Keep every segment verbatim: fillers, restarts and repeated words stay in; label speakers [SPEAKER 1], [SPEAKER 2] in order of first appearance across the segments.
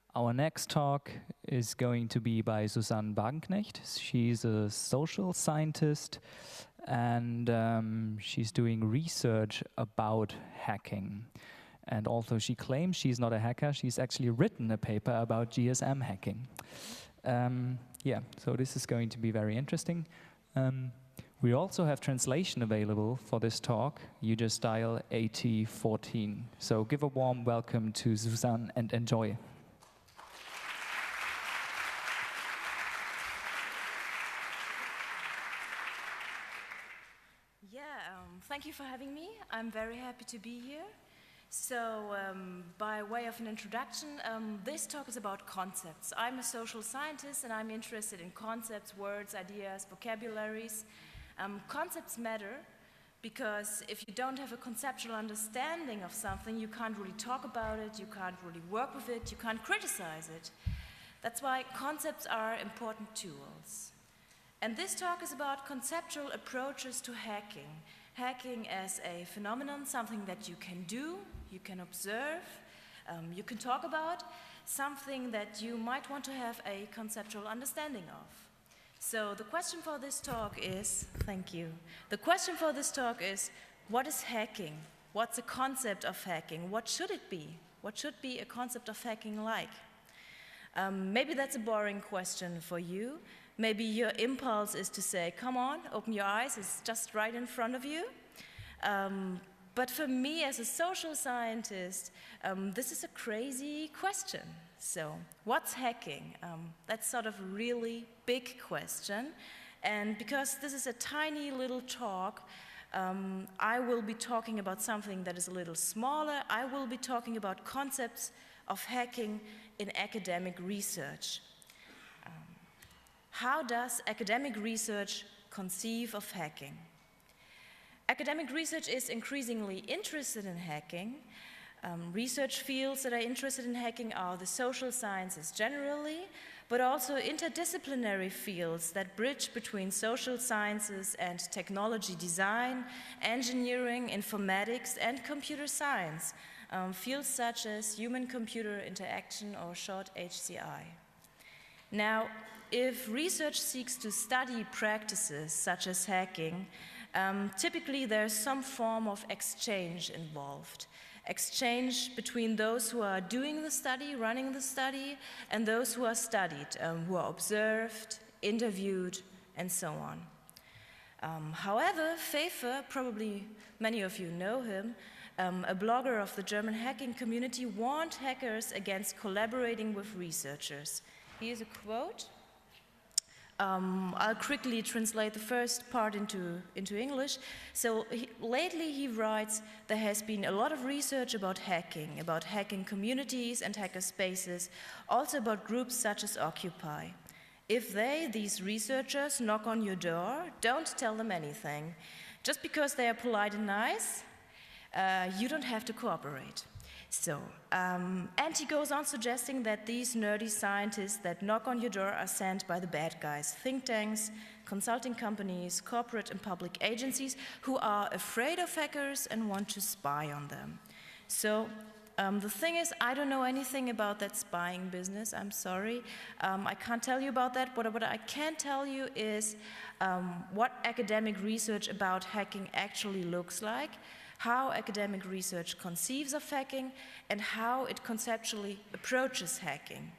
[SPEAKER 1] Our next talk is going to be by Susanne Wagenknecht. She's a social scientist and um, she's doing research about hacking. And although she claims she's not a hacker, she's actually written a paper about G S M hacking. Um, yeah, so this is going to be very interesting. Um, we also have translation available for this talk. You just dial eighty fourteen. So give a warm welcome to Susanne and enjoy.
[SPEAKER 2] Thank you for having me. I'm very happy to be here. So, um, by way of an introduction, um, this talk is about concepts. I'm a social scientist and I'm interested in concepts, words, ideas, vocabularies. Um, concepts matter because if you don't have a conceptual understanding of something, you can't really talk about it, you can't really work with it, you can't criticize it. That's why concepts are important tools. And this talk is about conceptual approaches to hacking. Hacking as a phenomenon, something that you can do, you can observe, um, you can talk about, something that you might want to have a conceptual understanding of. So the question for this talk is, thank you, the question for this talk is, what is hacking? What's the concept of hacking? What should it be? What should be a concept of hacking like? Um, maybe that's a boring question for you. Maybe your impulse is to say, come on, open your eyes, it's just right in front of you. Um, but for me, as a social scientist, um, this is a crazy question. So, what's hacking? Um, that's sort of a really big question. And because this is a tiny little talk, um, I will be talking about something that is a little smaller. I will be talking about concepts of hacking in academic research. How does academic research conceive of hacking? Academic research is increasingly interested in hacking. Um, research fields that are interested in hacking are the social sciences generally, but also interdisciplinary fields that bridge between social sciences and technology design, engineering, informatics, and computer science, um, fields such as human-computer interaction, or short H C I. Now, if research seeks to study practices such as hacking, um, typically there's some form of exchange involved. Exchange between those who are doing the study, running the study, and those who are studied, um, who are observed, interviewed, and so on. Um, however, Fefe, probably many of you know him, um, a blogger of the German hacking community, warned hackers against collaborating with researchers. Here's a quote. Um, I'll quickly translate the first part into, into English. So he, lately he writes, there has been a lot of research about hacking, about hacking communities and hacker spaces, also about groups such as Occupy. If they, these researchers, knock on your door, don't tell them anything. Just because they are polite and nice, uh, you don't have to cooperate. So, um, and he goes on suggesting that these nerdy scientists that knock on your door are sent by the bad guys, think tanks, consulting companies, corporate and public agencies who are afraid of hackers and want to spy on them. So, um, the thing is, I don't know anything about that spying business, I'm sorry. Um, I can't tell you about that, but what I can tell you is um, what academic research about hacking actually looks like, how academic research conceives of hacking, and how it conceptually approaches hacking.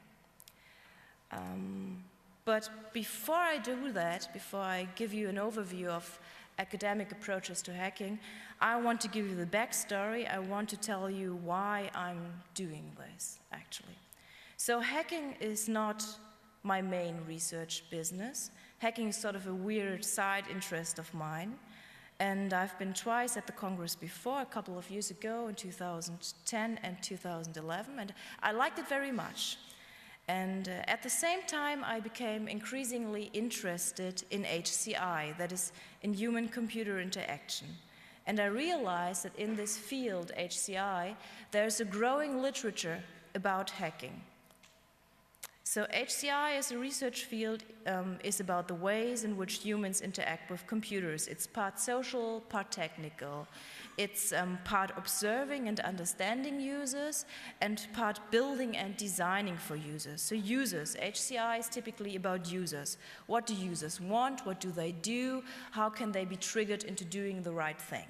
[SPEAKER 2] Um, but before I do that, before I give you an overview of academic approaches to hacking, I want to give you the backstory. I want to tell you why I'm doing this, actually. So hacking is not my main research business. Hacking is sort of a weird side interest of mine. And I've been twice at the Congress before, a couple of years ago in two thousand ten and two thousand eleven, and I liked it very much. And uh, at the same time, I became increasingly interested in H C I, that is, in human-computer interaction. And I realized that in this field, H C I, there's a growing literature about hacking. So H C I as a research field um, is about the ways in which humans interact with computers. It's part social, part technical. It's um, part observing and understanding users, and part building and designing for users. So users, H C I is typically about users. What do users want? What do they do? How can they be triggered into doing the right thing?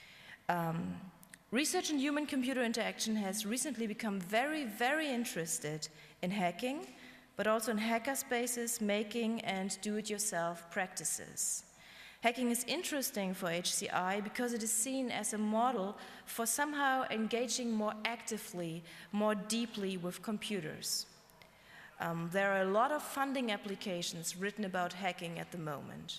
[SPEAKER 2] Um, research in human-computer interaction has recently become very, very interested in hacking, but also in hackerspaces, making and do-it-yourself practices. Hacking is interesting for H C I because it is seen as a model for somehow engaging more actively, more deeply with computers. Um, there are a lot of funding applications written about hacking at the moment.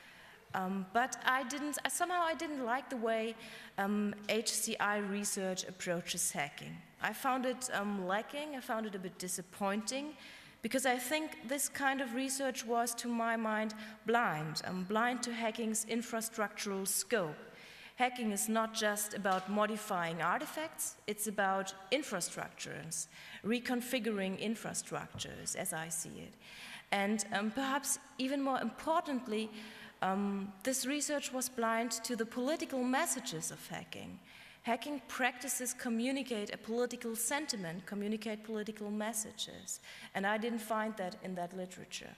[SPEAKER 2] Um, but I didn't, somehow I didn't like the way um, H C I research approaches hacking. I found it um, lacking, I found it a bit disappointing, because I think this kind of research was, to my mind, blind, um, blind to hacking's infrastructural scope. Hacking is not just about modifying artifacts, it's about infrastructures, reconfiguring infrastructures, as I see it. And um, perhaps even more importantly, um, this research was blind to the political messages of hacking. Hacking practices communicate a political sentiment, communicate political messages, and I didn't find that in that literature.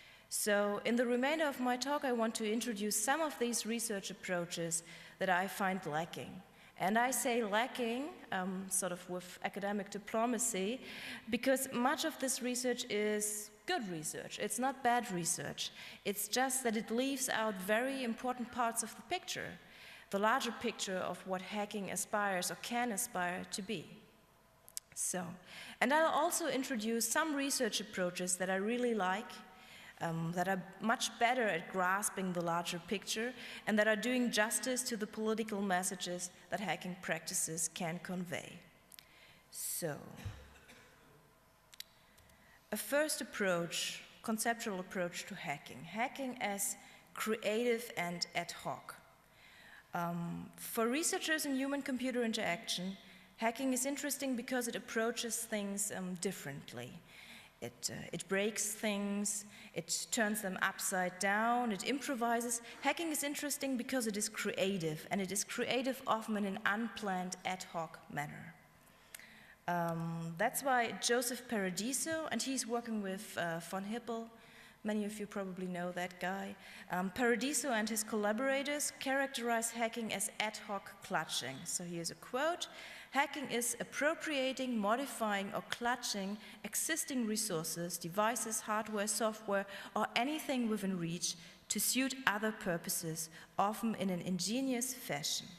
[SPEAKER 2] So in the remainder of my talk, I want to introduce some of these research approaches that I find lacking. And I say lacking, um, sort of with academic diplomacy, because much of this research is good research. It's not bad research. It's just that it leaves out very important parts of the picture, the larger picture of what hacking aspires or can aspire to be. So, and I'll also introduce some research approaches that I really like, um, that are much better at grasping the larger picture, and that are doing justice to the political messages that hacking practices can convey. So, a first approach, conceptual approach to hacking. Hacking as creative and ad hoc. Um, for researchers in human-computer interaction, hacking is interesting because it approaches things um, differently. It, uh, it breaks things, it turns them upside down, it improvises. Hacking is interesting because it is creative, and it is creative often in an unplanned ad hoc manner. Um, that's why Joseph Paradiso, and he's working with uh, von Hippel, many of you probably know that guy. Um, Paradiso and his collaborators characterize hacking as ad hoc clutching. So here's a quote: hacking is appropriating, modifying, or clutching existing resources, devices, hardware, software, or anything within reach to suit other purposes, often in an ingenious fashion.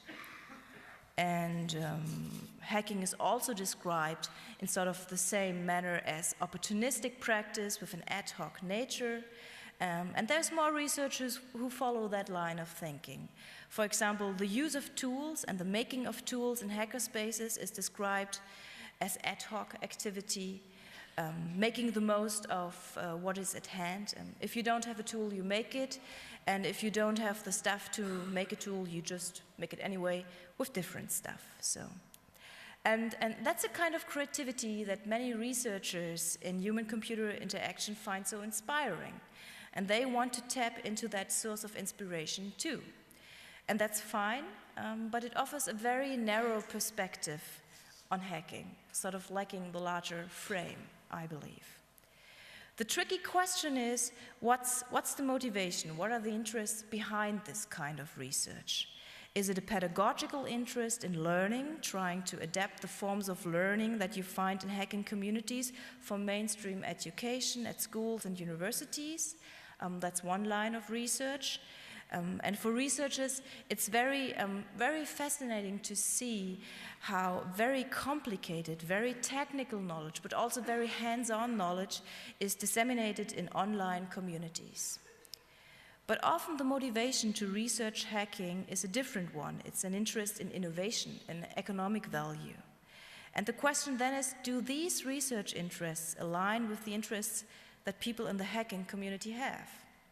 [SPEAKER 2] And um, hacking is also described in sort of the same manner as opportunistic practice with an ad hoc nature. Um, and there's more researchers who follow that line of thinking. For example, the use of tools and the making of tools in hackerspaces is described as ad hoc activity, um, making the most of uh, what is at hand. Um, if you don't have a tool, you make it. And if you don't have the stuff to make a tool, you just make it anyway with different stuff. So, and, and that's a kind of creativity that many researchers in human-computer interaction find so inspiring. And they want to tap into that source of inspiration too. And that's fine, um, but it offers a very narrow perspective on hacking, sort of lacking the larger frame, I believe. The tricky question is, what's, what's the motivation? What are the interests behind this kind of research? Is it a pedagogical interest in learning, trying to adapt the forms of learning that you find in hacking communities for mainstream education at schools and universities? Um, that's one line of research. Um, and for researchers, it's very, um, very fascinating to see how very complicated, very technical knowledge, but also very hands-on knowledge is disseminated in online communities. But often the motivation to research hacking is a different one. It's an interest in innovation and economic value. And the question then is, do these research interests align with the interests that people in the hacking community have?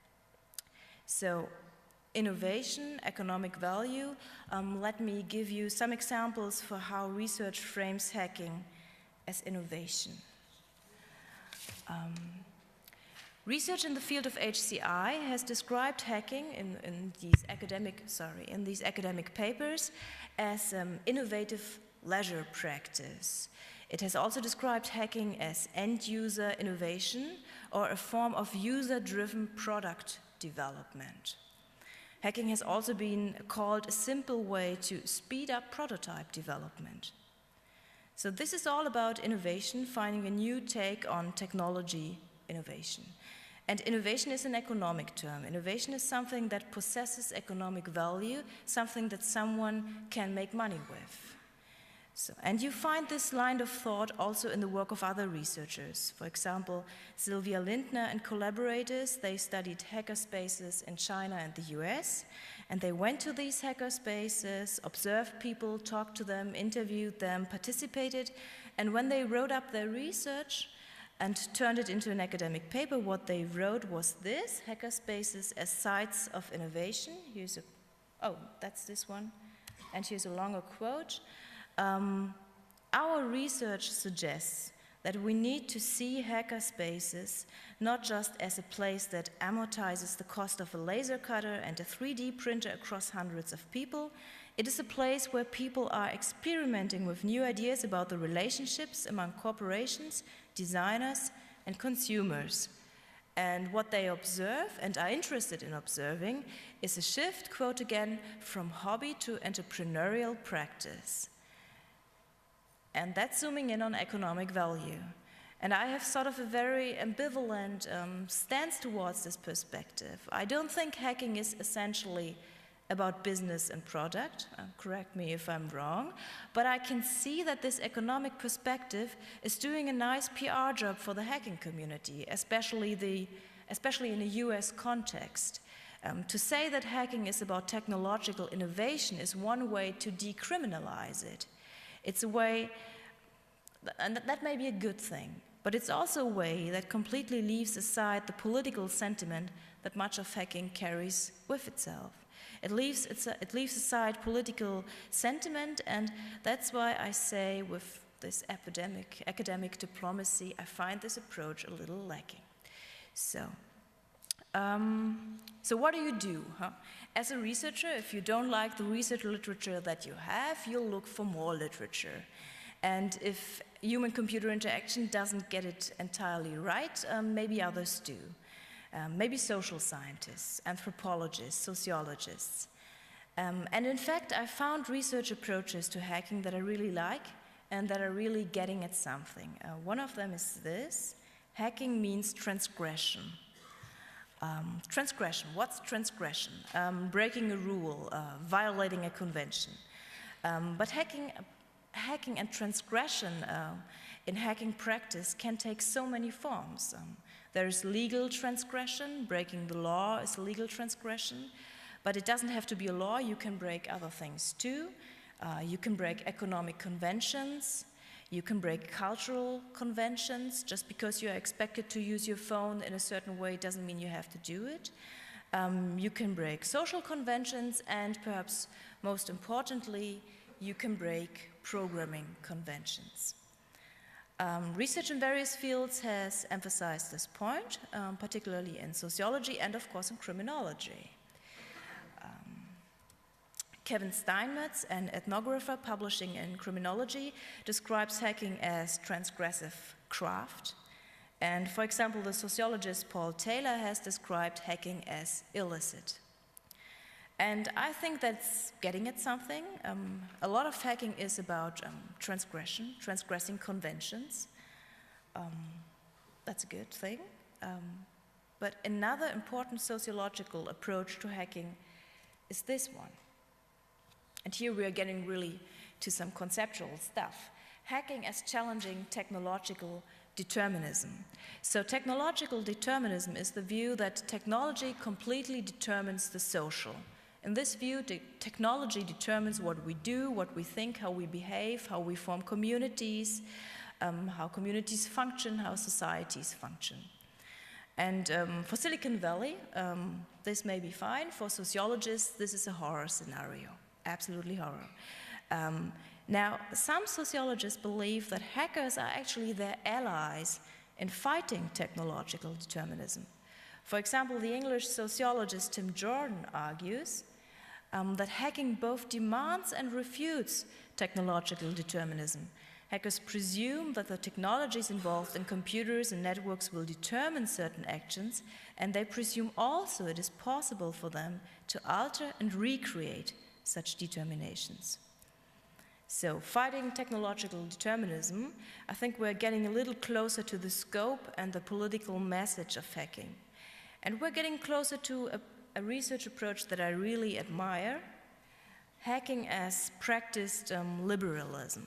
[SPEAKER 2] So, innovation, economic value. Um, let me give you some examples for how research frames hacking as innovation. Um, research in the field of H C I has described hacking in, in these academic, sorry, in these academic papers as um, innovative leisure practice. It has also described hacking as end-user innovation or a form of user-driven product development. Hacking has also been called a simple way to speed up prototype development. So this is all about innovation, finding a new take on technology innovation. And innovation is an economic term. Innovation is something that possesses economic value, something that someone can make money with. So, and you find this line of thought also in the work of other researchers. For example, Sylvia Lindner and collaborators, they studied hackerspaces in China and the U S, and they went to these hackerspaces, observed people, talked to them, interviewed them, participated, and when they wrote up their research and turned it into an academic paper, what they wrote was this: hackerspaces as sites of innovation. Here's a, oh, that's this one, and here's a longer quote. Um, our research suggests that we need to see hackerspaces not just as a place that amortizes the cost of a laser cutter and a three D printer across hundreds of people. It is a place where people are experimenting with new ideas about the relationships among corporations, designers, and consumers. And what they observe and are interested in observing is a shift, quote again, from hobby to entrepreneurial practice. And that's zooming in on economic value. And I have sort of a very ambivalent um, stance towards this perspective. I don't think hacking is essentially about business and product. Uh, correct me if I'm wrong. But I can see that this economic perspective is doing a nice P R job for the hacking community, especially, the, especially in a U S context. Um, to say that hacking is about technological innovation is one way to decriminalize it. It's a way, and that may be a good thing, but it's also a way that completely leaves aside the political sentiment that much of hacking carries with itself. It leaves, it's a, it leaves aside political sentiment, and that's why I say with this academic, academic diplomacy, I find this approach a little lacking. So, um, so what do you do? Huh? As a researcher, if you don't like the research literature that you have, you'll look for more literature. And if human-computer interaction doesn't get it entirely right, um, maybe others do. Um, maybe social scientists, anthropologists, sociologists. Um, and in fact, I found research approaches to hacking that I really like and that are really getting at something. Uh, one of them is this: hacking means transgression. Um, transgression, what's transgression? Um, breaking a rule, uh, violating a convention. Um, but hacking, hacking and transgression uh, in hacking practice can take so many forms. Um, there is legal transgression, breaking the law is legal transgression, but it doesn't have to be a law, you can break other things too. Uh, you can break economic conventions. You can break cultural conventions. Just because you are expected to use your phone in a certain way doesn't mean you have to do it. Um, you can break social conventions, and perhaps most importantly, you can break programming conventions. Um, research in various fields has emphasized this point, um, particularly in sociology and of course in criminology. Kevin Steinmetz, an ethnographer publishing in criminology, describes hacking as transgressive craft. And for example, the sociologist Paul Taylor has described hacking as illicit. And I think that's getting at something. Um, a lot of hacking is about um, transgression, transgressing conventions. Um, that's a good thing. Um, but another important sociological approach to hacking is this one. And here we are getting really to some conceptual stuff. Hacking as challenging technological determinism. So technological determinism is the view that technology completely determines the social. In this view, the technology determines what we do, what we think, how we behave, how we form communities, um, how communities function, how societies function. And um, for Silicon Valley, um, this may be fine. For sociologists, this is a horror scenario. Absolutely horror. Um, now, some sociologists believe that hackers are actually their allies in fighting technological determinism. For example, the English sociologist Tim Jordan argues um, that hacking both demands and refutes technological determinism. Hackers presume that the technologies involved in computers and networks will determine certain actions, and they presume also it is possible for them to alter and recreate such determinations. So, fighting technological determinism, I think we're getting a little closer to the scope and the political message of hacking. And we're getting closer to a, a research approach that I really admire, hacking as practiced um, liberalism.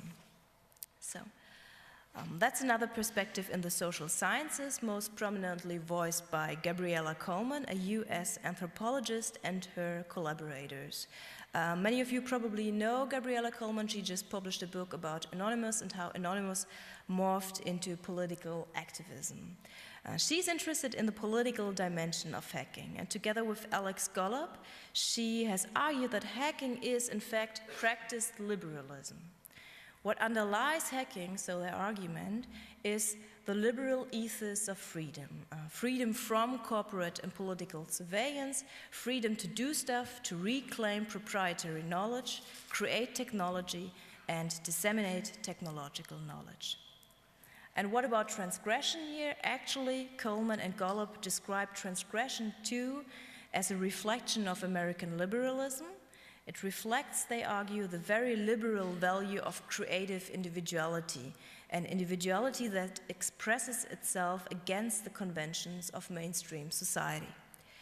[SPEAKER 2] So, um, that's another perspective in the social sciences, most prominently voiced by Gabriella Coleman, a U S anthropologist, and her collaborators. Uh, many of you probably know Gabriella Coleman. She just published a book about Anonymous and how Anonymous morphed into political activism. Uh, she's interested in the political dimension of hacking, and together with Alex Golub, she has argued that hacking is, in fact, practiced liberalism. What underlies hacking, so their argument, is the liberal ethos of freedom. Uh, freedom from corporate and political surveillance, freedom to do stuff, to reclaim proprietary knowledge, create technology, and disseminate technological knowledge. And what about transgression here? Actually, Coleman and Golub describe transgression too as a reflection of American liberalism. It reflects, they argue, the very liberal value of creative individuality, an individuality that expresses itself against the conventions of mainstream society.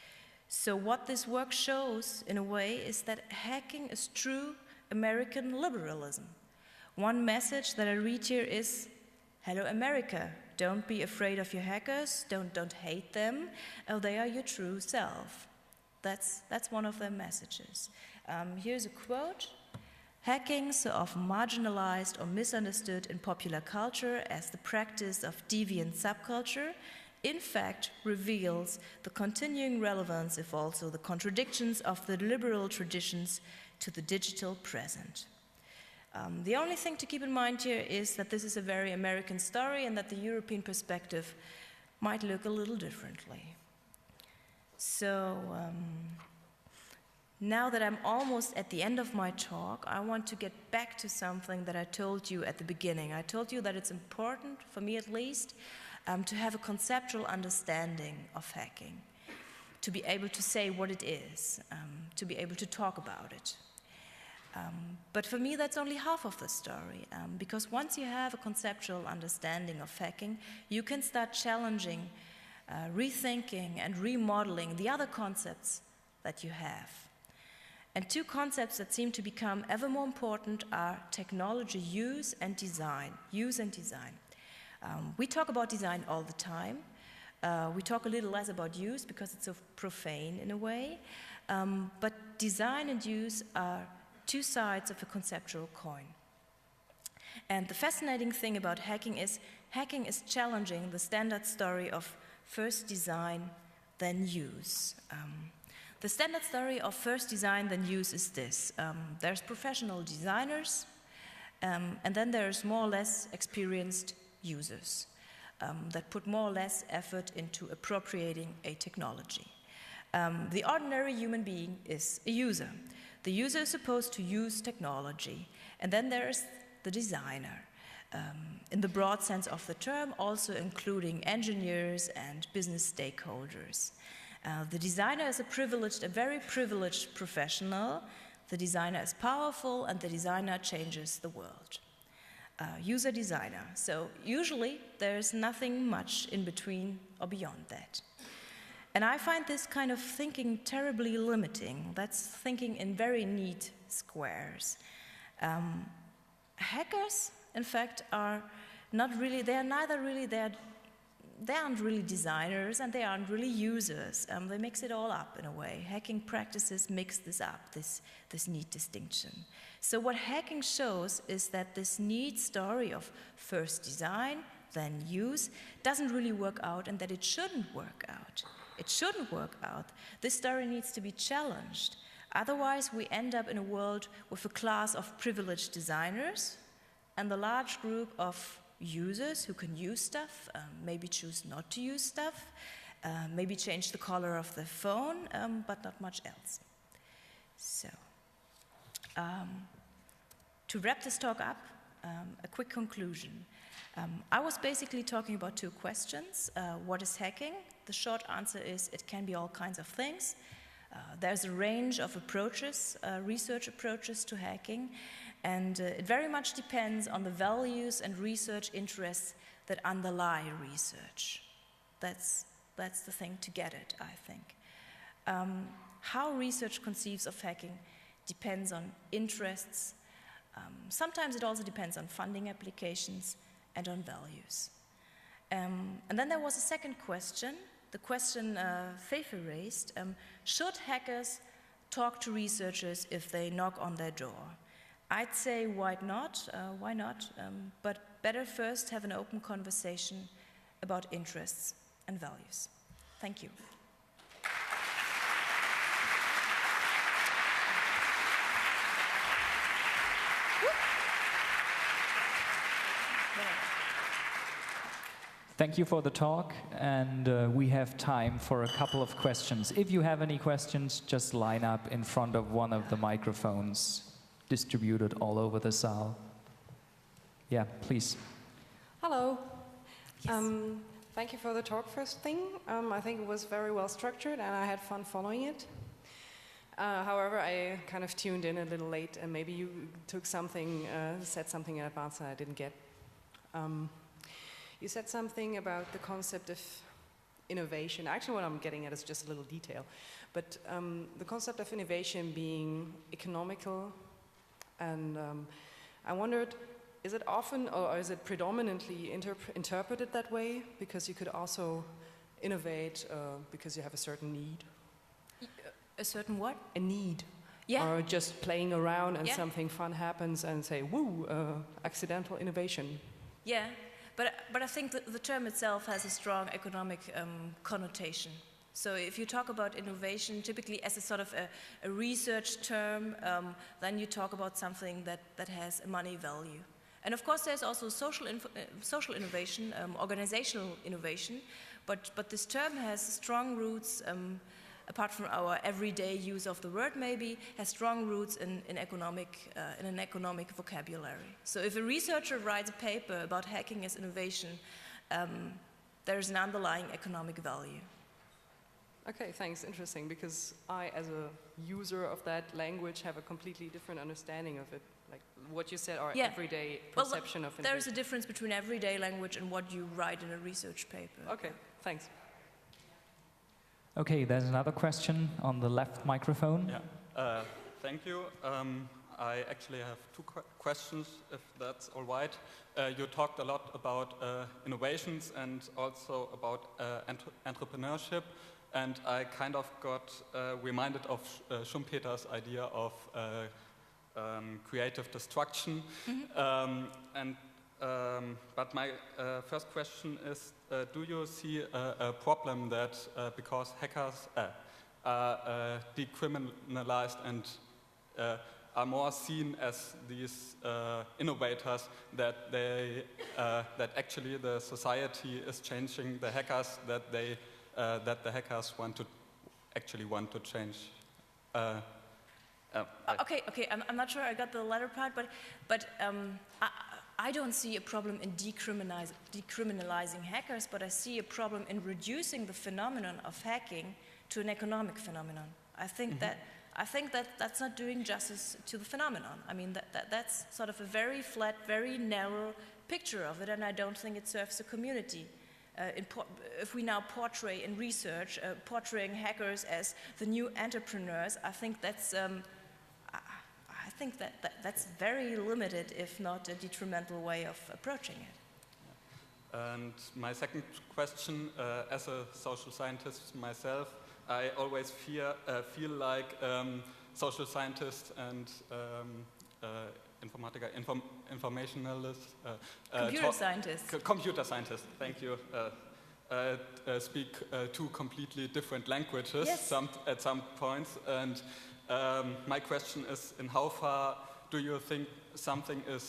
[SPEAKER 2] So what this work shows, in a way, is that hacking is true American liberalism. One message that I read here is, hello America, don't be afraid of your hackers, don't, don't hate them, oh, they are your true self. That's, that's one of their messages. Um, here's a quote. Hacking, so often marginalized or misunderstood in popular culture as the practice of deviant subculture, in fact reveals the continuing relevance, if also the contradictions of the liberal traditions to the digital present. Um, the only thing to keep in mind here is that this is a very American story and that the European perspective might look a little differently. So, um, now that I'm almost at the end of my talk, I want to get back to something that I told you at the beginning. I told you that it's important, for me at least, um, to have a conceptual understanding of hacking, to be able to say what it is, um, to be able to talk about it. Um, but for me, that's only half of the story, um, because once you have a conceptual understanding of hacking, you can start challenging, uh, rethinking, and remodeling the other concepts that you have. And two concepts that seem to become ever more important are technology use and design. Use and design. Um, we talk about design all the time. Uh, we talk a little less about use because it's so profane in a way. Um, but design and use are two sides of a conceptual coin. And the fascinating thing about hacking is hacking is challenging the standard story of first design, then use. Um, The standard story of first design, then use is this. Um, there's professional designers, um, and then there's more or less experienced users um, that put more or less effort into appropriating a technology. Um, the ordinary human being is a user. The user is supposed to use technology, and then there's the designer. Um, in the broad sense of the term, also including engineers and business stakeholders. Uh, the designer is a privileged, a very privileged professional. The designer is powerful, and the designer changes the world. Uh, user designer. So usually there's nothing much in between or beyond that. And I find this kind of thinking terribly limiting. That's thinking in very neat squares. Um, hackers, in fact, are not really, they are neither really, they are They aren't really designers and they aren't really users. Um, they mix it all up in a way. Hacking practices mix this up, this, this neat distinction. So what hacking shows is that this neat story of first design, then use, doesn't really work out, and that it shouldn't work out. It shouldn't work out. This story needs to be challenged. Otherwise, we end up in a world with a class of privileged designers and the large group of users who can use stuff, um, maybe choose not to use stuff, uh, maybe change the color of the phone, um, but not much else. So, um, to wrap this talk up, um, a quick conclusion. Um, I was basically talking about two questions. Uh, what is hacking? The short answer is it can be all kinds of things. Uh, there's a range of approaches, uh, research approaches to hacking, and uh, it very much depends on the values and research interests that underlie research. That's, that's the thing to get it, I think. Um, how research conceives of hacking depends on interests. Um, sometimes it also depends on funding applications and on values. Um, and then there was a second question, the question uh, Fefe raised. Um, should hackers talk to researchers if they knock on their door? I'd say why not, uh, why not, um, but better first have an open conversation about interests and values. Thank you.
[SPEAKER 1] Thank you for the talk, and uh, we have time for a couple of questions. If you have any questions, just line up in front of one of the microphones distributed all over the saal. Yeah, please.
[SPEAKER 3] Hello.
[SPEAKER 2] Yes.
[SPEAKER 3] Um, thank you for the talk first thing. Um, I think it was very well structured and I had fun following it. Uh, however, I kind of tuned in a little late and maybe you took something, uh, said something in advance that I didn't get. Um, You said something about the concept of innovation. Actually, what I'm getting at is just a little detail. But um, the concept of innovation being economical, and um, I wondered, is it often or is it predominantly interp interpreted that way? Because you could also innovate uh, because you have a certain need.
[SPEAKER 2] A certain what?
[SPEAKER 3] A need.
[SPEAKER 2] Yeah.
[SPEAKER 3] Or just playing around and
[SPEAKER 2] Yeah.
[SPEAKER 3] something fun happens and say, woo, uh, accidental innovation.
[SPEAKER 2] Yeah. But, but I think that the term itself has a strong economic um, connotation. So if you talk about innovation typically as a sort of a, a research term, um, then you talk about something that, that has a money value. And of course there's also social, inf uh, social innovation, um, organizational innovation, but, but this term has strong roots, um, apart from our everyday use of the word maybe, has strong roots in, in, economic, uh, in an economic vocabulary. So if a researcher writes a paper about hacking as innovation, um, there's an underlying economic value.
[SPEAKER 3] Okay, thanks, interesting, because I, as a user of that language, have a completely different understanding of it. Like what you said, our
[SPEAKER 2] Yeah.
[SPEAKER 3] everyday
[SPEAKER 2] Well,
[SPEAKER 3] perception of
[SPEAKER 2] there's
[SPEAKER 3] innovation.
[SPEAKER 2] a difference between everyday language and what you write in a research paper.
[SPEAKER 3] Okay, thanks.
[SPEAKER 1] Okay, there's another question on the left microphone.
[SPEAKER 4] Yeah, uh, thank you. Um, I actually have two qu questions, if that's all right. Uh, you talked a lot about uh, innovations and also about uh, ent entrepreneurship, and I kind of got uh, reminded of uh, Schumpeter's idea of uh, um, creative destruction.
[SPEAKER 2] Mm-hmm.
[SPEAKER 4] um, and Um, but my uh, first question is, uh, do you see a, a problem that uh, because hackers uh, are uh, decriminalized and uh, are more seen as these uh, innovators, that they uh, that actually the society is changing the hackers, that they uh, that the hackers want to actually want to change? Uh, uh,
[SPEAKER 2] Okay, okay, I'm, I'm not sure I got the latter part, but, but um, I, I don't see a problem in decriminalize, decriminalizing hackers, but I see a problem in reducing the phenomenon of hacking to an economic phenomenon. I think mm-hmm. that I think that that's not doing justice to the phenomenon. I mean, that, that, that's sort of a very flat, very narrow picture of it, and I don't think it serves the community. Uh, in if we now portray in research, uh, portraying hackers as the new entrepreneurs, I think that's um, I think that, that that's very limited, if not a detrimental way of approaching it.
[SPEAKER 4] And my second question, uh, as a social scientist myself, I always fear, uh, feel like um, social scientists and um, uh, informatica, inform, informationalists, uh, uh,
[SPEAKER 2] computer scientists.
[SPEAKER 4] Computer scientists, thank you. Uh, uh, uh, speak uh, two completely different languages
[SPEAKER 2] Yes.
[SPEAKER 4] some, at some points, and um, my question is: in how far do you think something is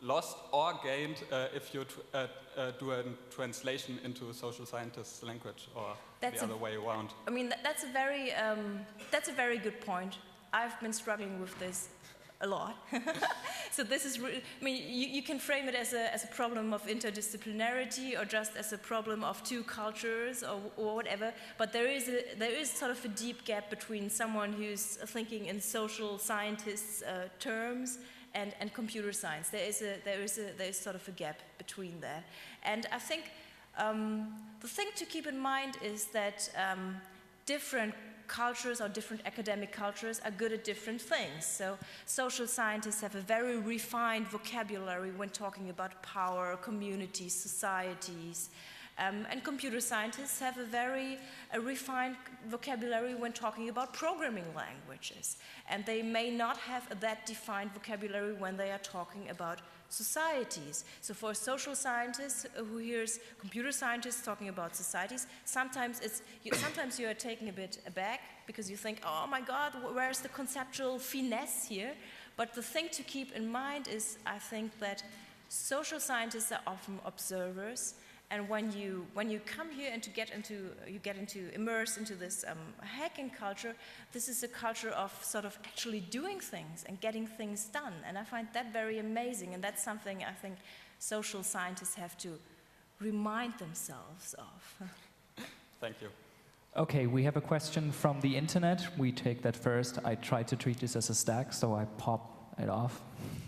[SPEAKER 4] lost or gained uh, if you tr uh, uh, do a translation into social scientists' language, or
[SPEAKER 2] That's
[SPEAKER 4] the
[SPEAKER 2] a-
[SPEAKER 4] other way around?
[SPEAKER 2] I mean, that, that's a very um, that's a very good point. I've been struggling with this a lot. So this is, re I mean, you, you can frame it as a, as a problem of interdisciplinarity, or just as a problem of two cultures, or, or whatever. But there is a, there is sort of a deep gap between someone who's thinking in social scientists' uh, terms and, and computer science. There is a there is a there is sort of a gap between that. And I think um, the thing to keep in mind is that um, different cultures or different academic cultures are good at different things. So social scientists have a very refined vocabulary when talking about power, communities, societies. Um, and computer scientists have a very a refined vocabulary when talking about programming languages. And they may not have that defined vocabulary when they are talking about societies. So for a social scientist who hears computer scientists talking about societies, sometimes it's you, sometimes you are taken a bit aback because you think, oh my God, where's the conceptual finesse here? But the thing to keep in mind is, I think, that social scientists are often observers. And when you when you come here and to get into you get into immersed into this um, hacking culture, this is a culture of sort of actually doing things and getting things done. And I find that very amazing. And that's something I think social scientists have to remind themselves of.
[SPEAKER 4] Thank you.
[SPEAKER 1] Okay, we have a question from the internet. We take that first. I try to treat this as a stack, so I pop it off.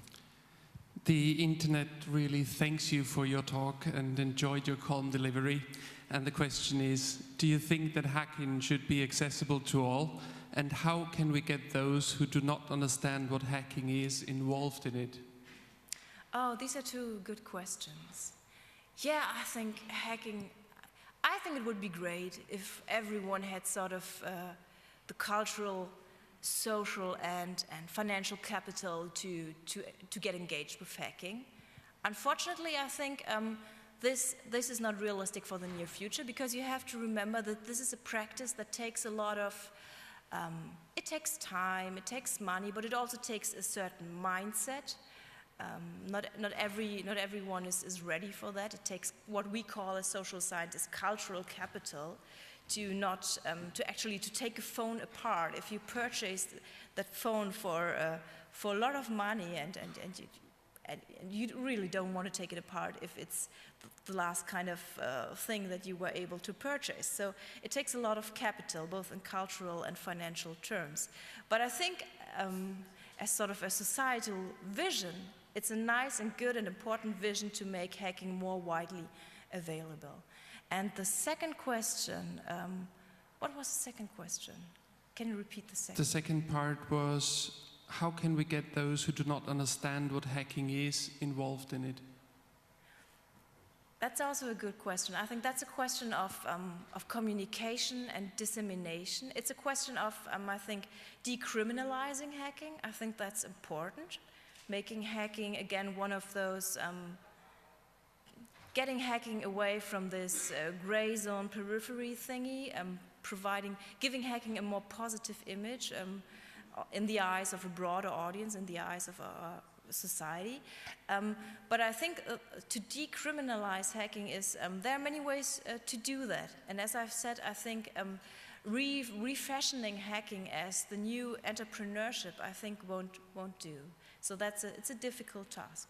[SPEAKER 5] The internet really thanks you for your talk and enjoyed your calm delivery. And the question is, do you think that hacking should be accessible to all? And how can we get those who do not understand what hacking is involved in it?
[SPEAKER 2] Oh, these are two good questions. Yeah, I think hacking, I think it would be great if everyone had sort of uh, the cultural, social and, and financial capital to, to, to get engaged with hacking. Unfortunately, I think um, this, this is not realistic for the near future, because you have to remember that this is a practice that takes a lot of, um, it takes time, it takes money, but it also takes a certain mindset. Um, not, not, every, not everyone is, is ready for that. It takes what we call as social scientists cultural capital to not, um, to actually to take a phone apart. If you purchase that phone for, uh, for a lot of money and, and, and, you, and, and you really don't want to take it apart if it's the last kind of uh, thing that you were able to purchase. So it takes a lot of capital, both in cultural and financial terms. But I think um, as sort of a societal vision, it's a nice and good and important vision to make hacking more widely available. And the second question, um, what was the second question? Can you repeat the second?
[SPEAKER 5] The second part was, how can we get those who do not understand what hacking is involved in it?
[SPEAKER 2] That's also a good question. I think that's a question of, um, of communication and dissemination. It's a question of, um, I think, decriminalizing hacking. I think that's important. Making hacking, again, one of those, um, getting hacking away from this uh, gray zone periphery thingy, um, providing, giving hacking a more positive image um, in the eyes of a broader audience, in the eyes of our society. Um, but I think uh, to decriminalize hacking is, um, there are many ways uh, to do that. And as I've said, I think um, re refashioning hacking as the new entrepreneurship, I think won't, won't do. So that's a, it's a difficult task.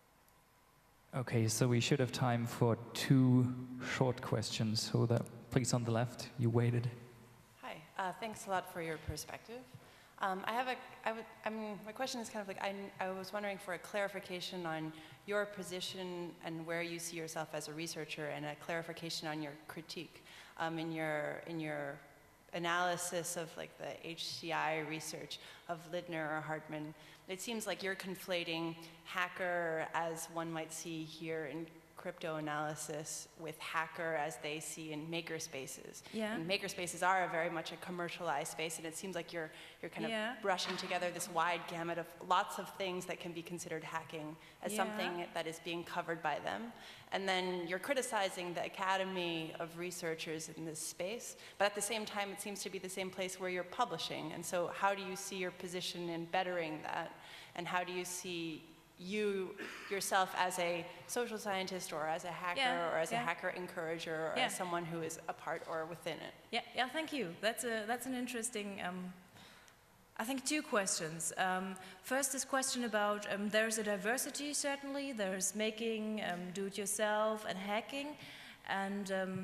[SPEAKER 1] Okay, so we should have time for two short questions. So that, please, on the left, you waited.
[SPEAKER 6] Hi, uh, thanks a lot for your perspective. Um, I have a, I would, I mean, my question is kind of like, I, I was wondering for a clarification on your position and where you see yourself as a researcher, and a clarification on your critique um, in your, in your analysis of like the H C I research of Lindner or Hartman. It seems like you're conflating hacker as one might see here in crypto analysis with hacker as they see in makerspaces.
[SPEAKER 2] Yeah.
[SPEAKER 6] And makerspaces are a very much a commercialized space, and it seems like you're you're kind of
[SPEAKER 2] yeah.
[SPEAKER 6] brushing together this wide gamut of lots of things that can be considered hacking as
[SPEAKER 2] yeah.
[SPEAKER 6] something that is being covered by them. And then you're criticizing the academy of researchers in this space, but at the same time it seems to be the same place where you're publishing. And so how do you see your position in bettering that? And how do you see you yourself as a social scientist or as a hacker
[SPEAKER 2] Yeah,
[SPEAKER 6] or as
[SPEAKER 2] yeah.
[SPEAKER 6] a hacker encourager or
[SPEAKER 2] Yeah.
[SPEAKER 6] as someone who is a part or within it?
[SPEAKER 2] Yeah, yeah, thank you. That's a that's an interesting. Um, I think two questions. Um, first, this question about um, there's a diversity certainly. There's making, um, do-it-yourself, and hacking, and. Um,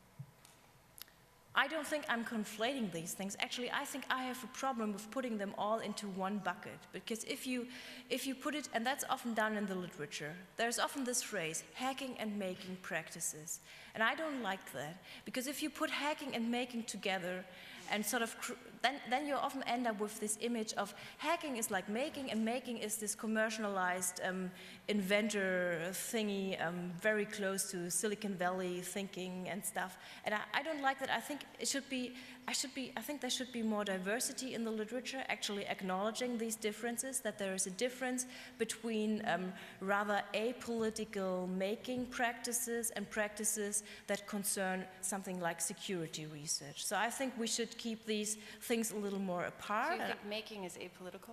[SPEAKER 2] I don't think I'm conflating these things. Actually, I think I have a problem with putting them all into one bucket. Because if you, if you put it, and that's often done in the literature, there's often this phrase, hacking and making practices. And I don't like that. Because if you put hacking and making together, and sort of, cr then, then you often end up with this image of hacking is like making, and making is this commercialized um, inventor thingy, um, very close to Silicon Valley thinking and stuff. And I, I don't like that. I think it should be, I should be, I think there should be more diversity in the literature, actually acknowledging these differences, that there is a difference between um, rather apolitical making practices and practices that concern something like security research. So I think we should keep these things a little more
[SPEAKER 6] So
[SPEAKER 2] apart.
[SPEAKER 6] you think making is apolitical?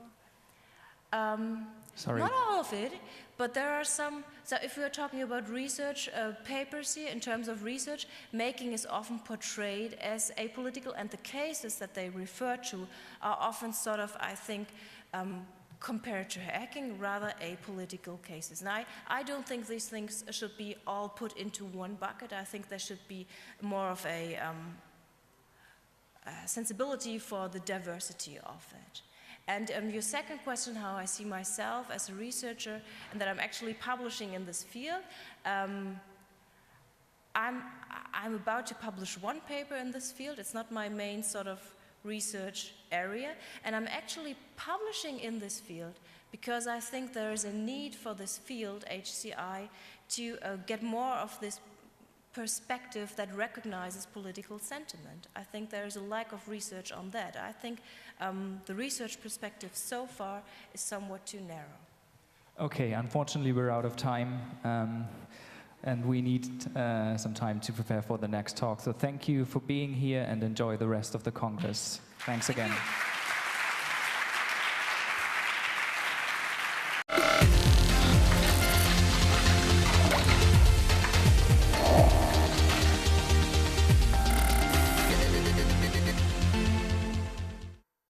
[SPEAKER 2] Um,
[SPEAKER 1] Sorry.
[SPEAKER 2] Not all of it, but there are some. So if we are talking about research uh, papers here, in terms of research, making is often portrayed as apolitical, and the cases that they refer to are often sort of, I think, um, compared to hacking, rather apolitical cases. And I, I don't think these things should be all put into one bucket. I think there should be more of a um, uh, sensibility for the diversity of it. And um, your second question, how I see myself as a researcher and that I'm actually publishing in this field, um, I'm, I'm about to publish one paper in this field. It's not my main sort of research area, and I'm actually publishing in this field because I think there is a need for this field, H C I, to uh, get more of this perspective that recognizes political sentiment. I think there is a lack of research on that. I think um, the research perspective so far is somewhat too narrow.
[SPEAKER 1] Okay, unfortunately we're out of time, um, and we need uh, some time to prepare for the next talk. So thank you for being here, and enjoy the rest of the Congress. Thanks again.